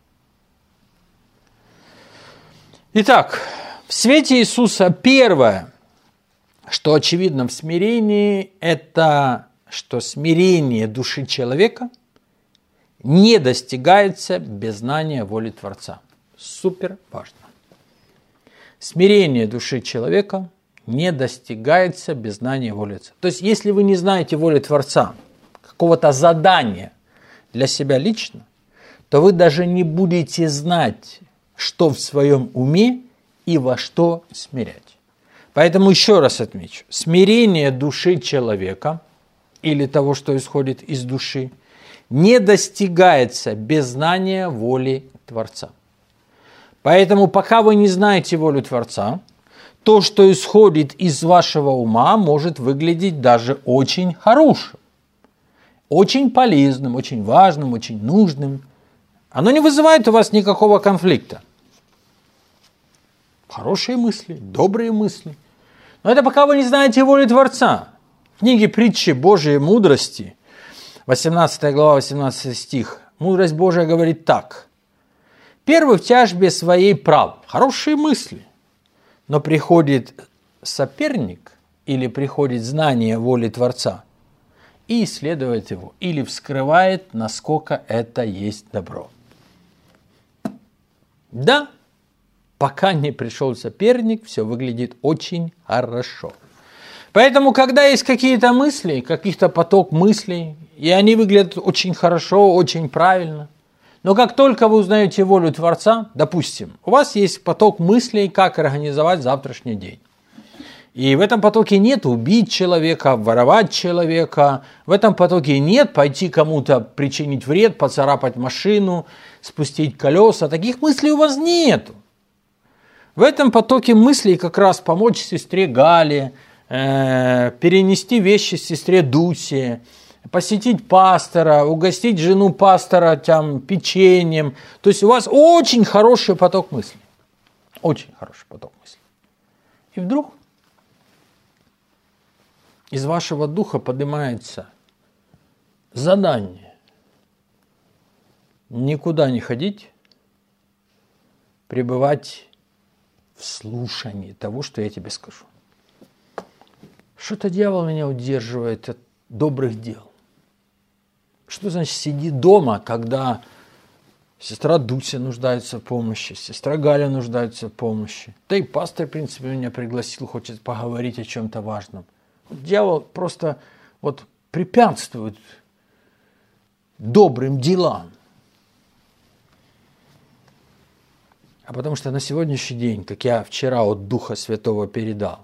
Итак, в свете Иисуса первое, что очевидно в смирении, это что смирение души человека не достигается без знания воли Творца. Супер важно. Смирение души человека не достигается без знания воли Отца. То есть, если вы не знаете воли Творца, какого-то задания для себя лично, то вы даже не будете знать, что в своем уме и во что смирять. Поэтому еще раз отмечу. Смирение души человека или того, что исходит из души, не достигается без знания воли Творца. Поэтому, пока вы не знаете волю Творца, то, что исходит из вашего ума, может выглядеть даже очень хорошим, очень полезным, очень важным, очень нужным. Оно не вызывает у вас никакого конфликта. Хорошие мысли, добрые мысли. Но это пока вы не знаете воли Творца. В книге притчи Божьей мудрости, восемнадцатая глава, восемнадцатый стих, мудрость Божия говорит так. Первый в тяжбе своей прав. Хорошие мысли. Но приходит соперник или приходит знание воли Творца и исследует его, или вскрывает, насколько это есть добро. Да, Пока не пришел соперник, все выглядит очень хорошо. Поэтому, когда есть какие-то мысли, каких-то поток мыслей, и они выглядят очень хорошо, очень правильно, но как только вы узнаете волю Творца, допустим, у вас есть поток мыслей, как организовать завтрашний день. И в этом потоке нет убить человека, воровать человека. В этом потоке нет пойти кому-то причинить вред, поцарапать машину, спустить колеса. Таких мыслей у вас нет. В этом потоке мыслей как раз помочь сестре Гале, э, перенести вещи сестре Дусе, посетить пастора, угостить жену пастора там, печеньем. То есть у вас очень хороший поток мыслей. Очень хороший поток мыслей. И вдруг из вашего духа поднимается задание никуда не ходить, пребывать в слушании того, что я тебе скажу. Что-то дьявол меня удерживает от добрых дел. Что значит сиди дома, когда сестра Дуся нуждается в помощи, сестра Галя нуждается в помощи. Да и пастор, в принципе, меня пригласил, хочет поговорить о чем-то важном. Дьявол просто вот препятствует добрым делам. А потому что на сегодняшний день, как я вчера от Духа Святого передал,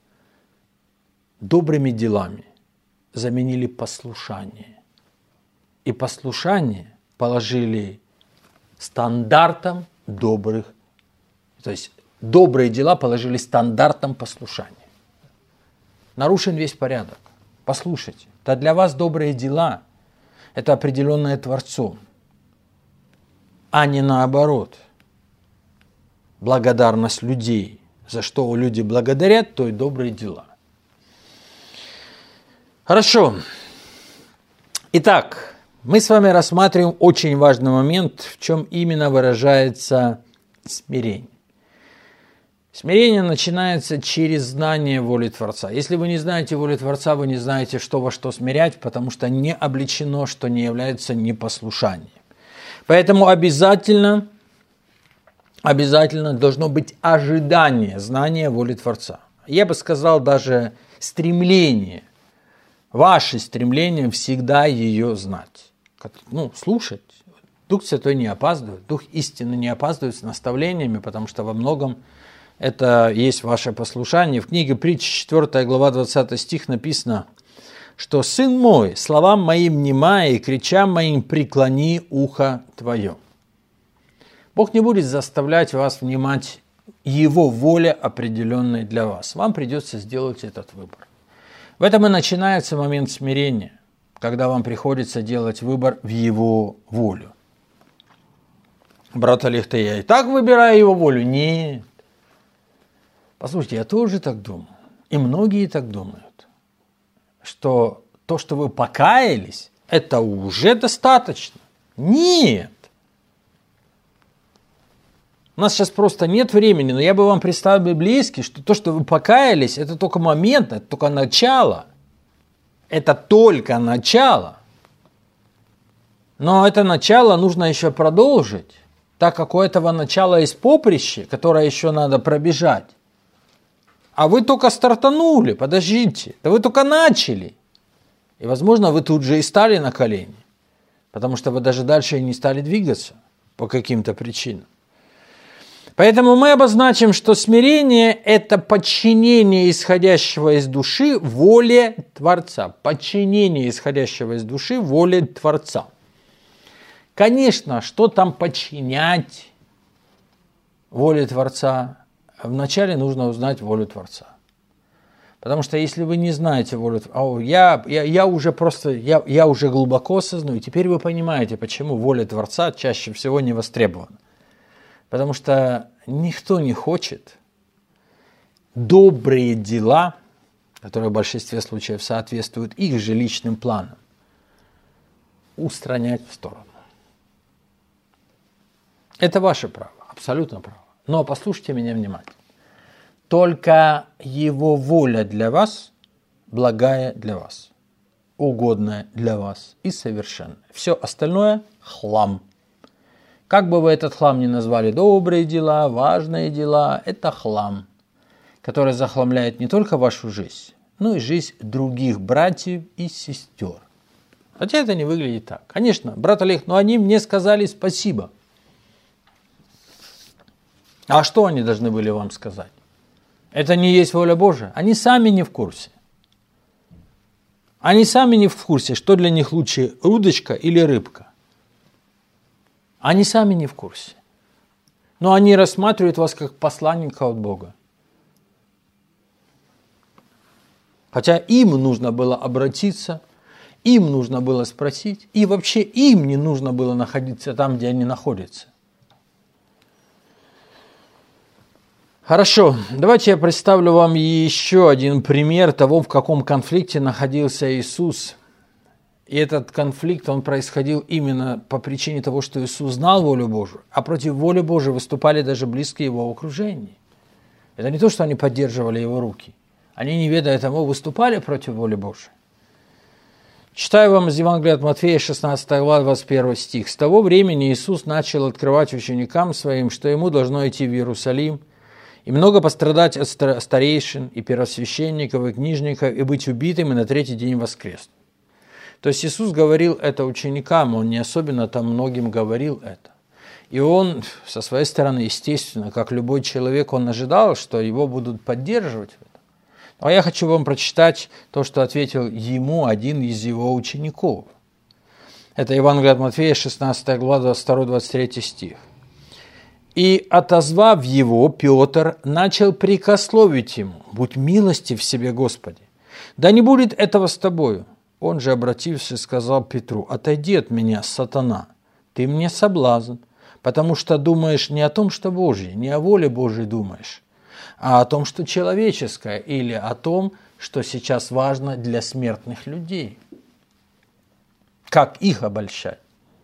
добрыми делами заменили послушание. И послушание положили стандартом добрых, то есть добрые дела положили стандартом послушания. Нарушен весь порядок. Послушайте, да для вас добрые дела – это определенное Творцом, а не наоборот. Благодарность людей, за что люди благодарят, то и добрые дела. Хорошо. Итак, мы с вами рассматриваем очень важный момент, в чем именно выражается смирение. Смирение начинается через знание воли Творца. Если вы не знаете воли Творца, вы не знаете, что во что смирять, потому что не облечено, что не является непослушанием. Поэтому обязательно, обязательно должно быть ожидание знания воли Творца. Я бы сказал даже стремление, ваше стремление всегда ее знать. Ну, слушать. Дух Святой не опаздывает, Дух истины не опаздывает с наставлениями, потому что во многом это есть ваше послушание. В книге Притчи, четвёртая глава, двадцатый стих написано, что «Сын мой, словам моим внимай, и кричам моим преклони ухо твое». Бог не будет заставлять вас внимать Его воле, определенной для вас. Вам придется сделать этот выбор. В этом и начинается момент смирения, когда вам приходится делать выбор в Его волю. Брат Олег, то я и так выбираю Его волю? Нет. Послушайте, я тоже так думаю, и многие так думают, что то, что вы покаялись, это уже достаточно. Нет. У нас сейчас просто нет времени, но я бы вам представил библейски, что то, что вы покаялись, это только момент, это только начало. Это только начало. Но это начало нужно еще продолжить, так как у этого начала есть поприще, которое еще надо пробежать. А вы только стартанули, подождите, да вы только начали. И, возможно, вы тут же и стали на колени, потому что вы даже дальше и не стали двигаться по каким-то причинам. Поэтому мы обозначим, что смирение – это подчинение исходящего из души воле Творца. Подчинение исходящего из души воле Творца. Конечно, что там подчинять воле Творца? Вначале нужно узнать волю Творца. Потому что если вы не знаете волю Творца, я, я, я уже просто, я, я уже глубоко осознаю, теперь вы понимаете, почему воля Творца чаще всего не востребована. Потому что никто не хочет добрые дела, которые в большинстве случаев соответствуют их же личным планам, устранять в сторону. Это ваше право, абсолютно право. Но послушайте меня внимательно. Только Его воля для вас, благая для вас, угодная для вас и совершенная. Все остальное – хлам. Как бы вы этот хлам ни назвали, добрые дела, важные дела, это хлам, который захламляет не только вашу жизнь, но и жизнь других братьев и сестер. Хотя это не выглядит так. Конечно, брат Олег, но они мне сказали спасибо. А что они должны были вам сказать? Это не есть воля Божия. Они сами не в курсе. Они сами не в курсе, что для них лучше, удочка или рыбка. Они сами не в курсе. Но они рассматривают вас как посланника от Бога. Хотя им нужно было обратиться, им нужно было спросить, и вообще им не нужно было находиться там, где они находятся. Хорошо, давайте я представлю вам еще один пример того, в каком конфликте находился Иисус. И этот конфликт, он происходил именно по причине того, что Иисус знал волю Божию, а против воли Божией выступали даже близкие его окружения. Это не то, что они поддерживали его руки. Они, не ведая того, выступали против воли Божией. Читаю вам из Евангелия от Матфея, шестнадцатая глава, двадцать первый стих. «С того времени Иисус начал открывать ученикам своим, что ему должно идти в Иерусалим, и много пострадать от старейшин, и первосвященников, и книжников, и быть убитым, и на третий день воскреснуть». То есть Иисус говорил это ученикам, Он не особенно там многим говорил это. И Он, со своей стороны, естественно, как любой человек, Он ожидал, что его будут поддерживать в этом. Но я хочу вам прочитать то, что ответил ему один из его учеников. Это Евангелие от Матфея, шестнадцатая глава, двадцать второй двадцать третий стих. «И, отозвав его, Петр начал прикословить ему: будь милостив в себе, Господи, да не будет этого с тобою. Он же, обратившись, сказал Петру: отойди от меня, сатана, ты мне соблазн, потому что думаешь не о том, что Божье, не о воле Божьей думаешь, а о том, что человеческое, или о том, что сейчас важно для смертных людей. Как их обольщать?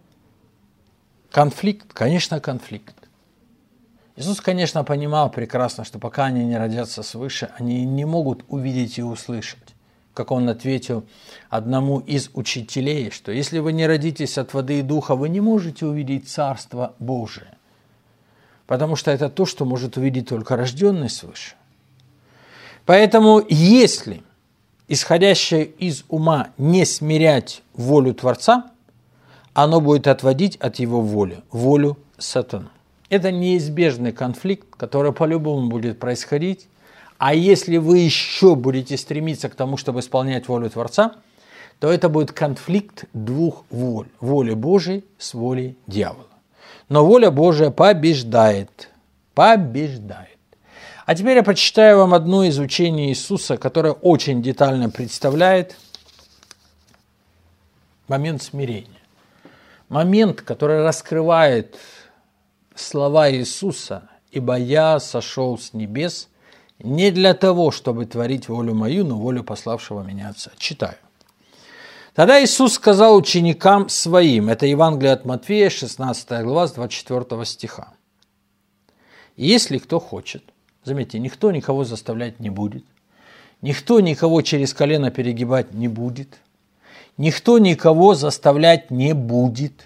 Конфликт, конечно, конфликт. Иисус, конечно, понимал прекрасно, что пока они не родятся свыше, они не могут увидеть и услышать. Как Он ответил одному из учителей, что если вы не родитесь от воды и духа, вы не можете увидеть Царство Божие. Потому что это то, что может увидеть только рожденный свыше. Поэтому, если исходящее из ума не смирять волю Творца, оно будет отводить от его воли, волю сатаны. Это неизбежный конфликт, который по-любому будет происходить. А если вы еще будете стремиться к тому, чтобы исполнять волю Творца, то это будет конфликт двух воль. Воли Божией с волей дьявола. Но воля Божия побеждает. Побеждает. А теперь я прочитаю вам одно из учений Иисуса, которое очень детально представляет момент смирения. Момент, который раскрывает слова Иисуса: «Ибо я сошел с небес не для того, чтобы творить волю мою, но волю пославшего меня Отца». Читаю. «Тогда Иисус сказал ученикам своим», это Евангелие от Матфея, шестнадцатая глава, с двадцать четвёртого стиха: «Если кто хочет», заметьте, никто никого заставлять не будет, никто никого через колено перегибать не будет, никто никого заставлять не будет.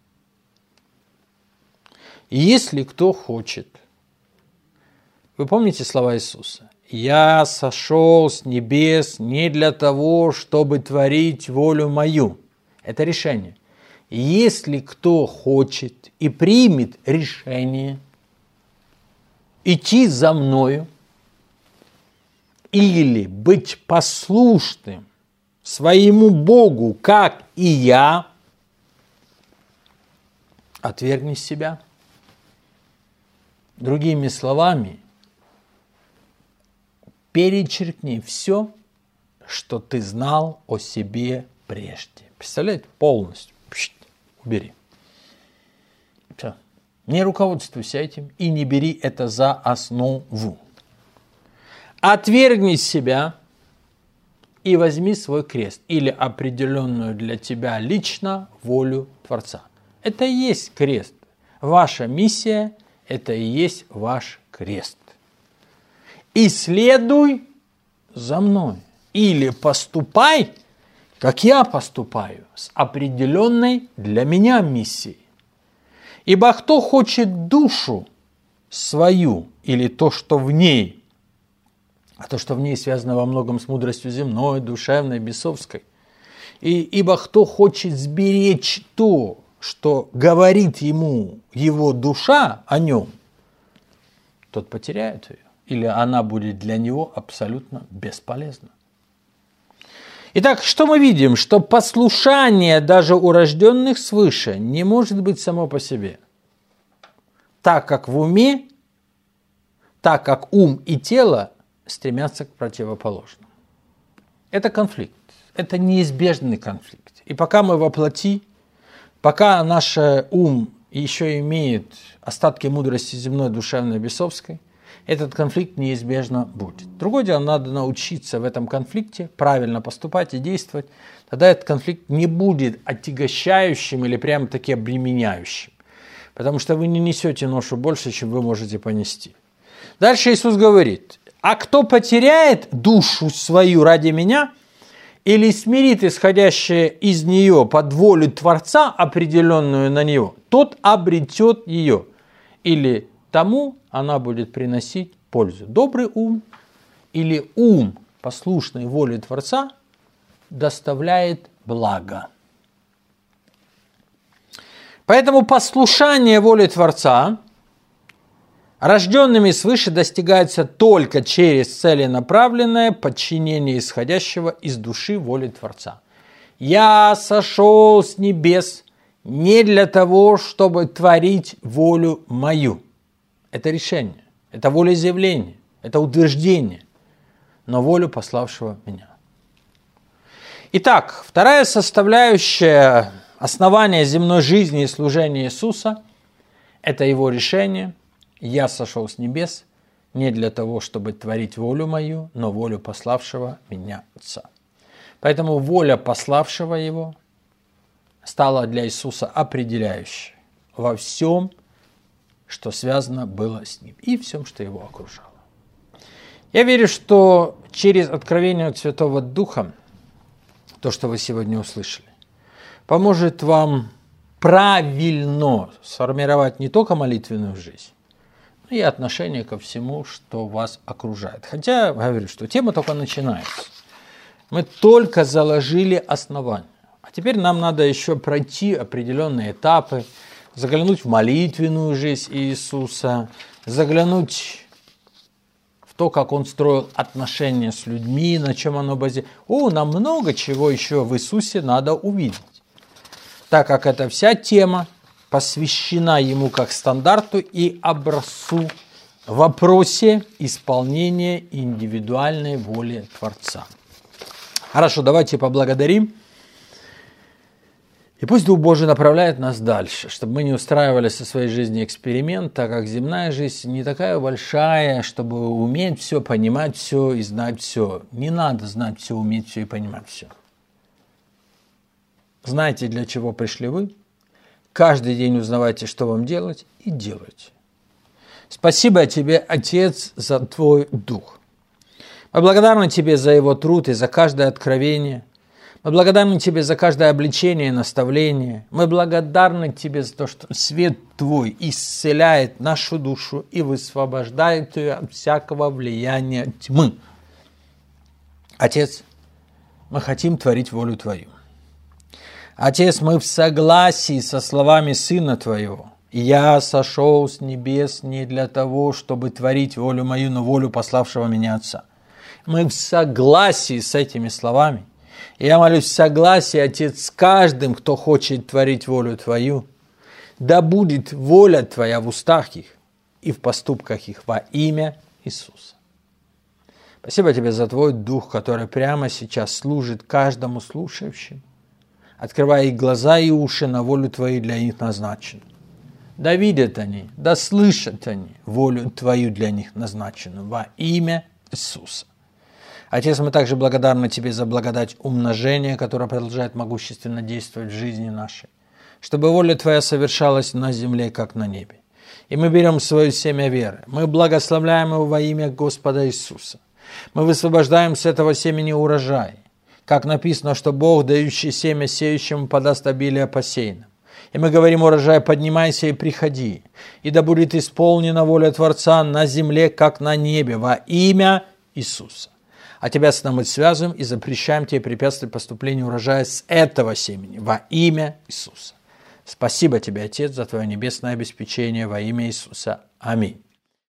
«Если кто хочет», вы помните слова Иисуса? «Я сошел с небес не для того, чтобы творить волю мою». Это решение. «Если кто хочет и примет решение идти за мною или быть послушным своему Богу, как и я, отвергни себя». Другими словами, перечеркни все, что ты знал о себе прежде. Представляете? Полностью. Пшт, убери. Все. Не руководствуйся этим и не бери это за основу. Отвергни себя и возьми свой крест или определенную для тебя лично волю Творца. Это и есть крест. Ваша миссия – это и есть ваш крест. И следуй за мной. Или поступай, как я поступаю, с определенной для меня миссией. Ибо кто хочет душу свою или то, что в ней, а то, что в ней связано во многом с мудростью земной, душевной, бесовской, и, ибо кто хочет сберечь то, что говорит ему его душа о нем, тот потеряет ее, или она будет для него абсолютно бесполезна. Итак, что мы видим? Что послушание даже у рожденных свыше не может быть само по себе. Так как в уме, так как ум и тело стремятся к противоположному. Это конфликт, это неизбежный конфликт. И пока мы во плоти, пока наш ум еще имеет остатки мудрости земной, душевной, бесовской, этот конфликт неизбежно будет. Другое дело, надо научиться в этом конфликте правильно поступать и действовать. Тогда этот конфликт не будет отягощающим или прямо-таки обременяющим. Потому что вы не несете ношу больше, чем вы можете понести. Дальше Иисус говорит: а кто потеряет душу свою ради меня или смирит исходящее из нее под волю Творца, определенную на него, тот обретет ее. Или тому она будет приносить пользу. Добрый ум или ум, послушный воле Творца, доставляет благо. Поэтому послушание воле Творца рожденными свыше достигается только через целенаправленное подчинение исходящего из души воли Творца. «Я сошел с небес не для того, чтобы творить волю мою». Это решение, это волеизъявление, это утверждение, но волю пославшего меня. Итак, вторая составляющая основания земной жизни и служения Иисуса – это его решение: «Я сошел с небес не для того, чтобы творить волю мою, но волю пославшего меня Отца». Поэтому воля пославшего его стала для Иисуса определяющей во всем, что связано было с ним, и всем, что его окружало. Я верю, что через откровение от Святого Духа, то, что вы сегодня услышали, поможет вам правильно сформировать не только молитвенную жизнь, но и отношение ко всему, что вас окружает. Хотя, говорю, что тема только начинается. Мы только заложили основание. А теперь нам надо еще пройти определенные этапы, заглянуть в молитвенную жизнь Иисуса, заглянуть в то, как Он строил отношения с людьми, на чем оно базируется. О, нам много чего еще в Иисусе надо увидеть, так как эта вся тема посвящена Ему как стандарту и образцу в вопросе исполнения индивидуальной воли Творца. Хорошо, давайте поблагодарим. И пусть Дух Божий направляет нас дальше, чтобы мы не устраивали со своей жизнью эксперимент, так как земная жизнь не такая большая, чтобы уметь все, понимать все и знать все. Не надо знать все, уметь все и понимать все. Знайте, для чего пришли вы. Каждый день узнавайте, что вам делать, и делайте. Спасибо тебе, Отец, за Твой Дух. Мы благодарны Тебе за Его труд и за каждое откровение. Мы благодарны Тебе за каждое обличение и наставление. Мы благодарны Тебе за то, что свет Твой исцеляет нашу душу и высвобождает ее от всякого влияния тьмы. Отец, мы хотим творить волю Твою. Отец, мы в согласии со словами Сына Твоего. «Я сошел с небес не для того, чтобы творить волю мою, но волю пославшего меня Отца». Мы в согласии с этими словами. Я молюсь в согласии, Отец, с каждым, кто хочет творить волю Твою. Да будет воля Твоя в устах их и в поступках их во имя Иисуса. Спасибо Тебе за Твой Дух, который прямо сейчас служит каждому слушающему, открывая их глаза и уши на волю Твою для них назначенную. Да видят они, да слышат они волю Твою для них назначенную во имя Иисуса. Отец, мы также благодарны Тебе за благодать умножения, которая продолжает могущественно действовать в жизни нашей, чтобы воля Твоя совершалась на земле, как на небе. И мы берем свое семя веры, мы благословляем его во имя Господа Иисуса. Мы высвобождаем с этого семени урожай, как написано, что Бог, дающий семя сеющему, подаст обилие посеянным. И мы говорим: урожай, поднимайся и приходи, и да будет исполнена воля Творца на земле, как на небе, во имя Иисуса. А тебя с нами связываем и запрещаем тебе препятствовать поступлению урожая с этого семени во имя Иисуса. Спасибо тебе, Отец, за твое небесное обеспечение во имя Иисуса. Аминь.